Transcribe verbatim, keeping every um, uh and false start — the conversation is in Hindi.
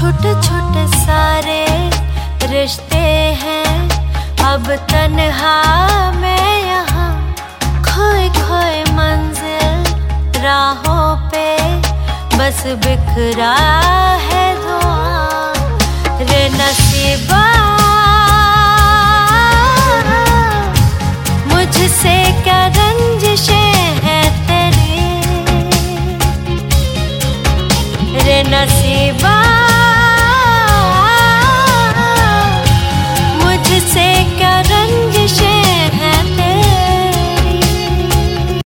छोटे छोटे सारे रिश्ते हैं, अब तन्हा मैं यहाँ खोए खोए मंजिल राहों पे बस बिखरा है धुआं रे नसीबा। मुझसे क्या रंजिशें हैं तेरी रे नसीबा।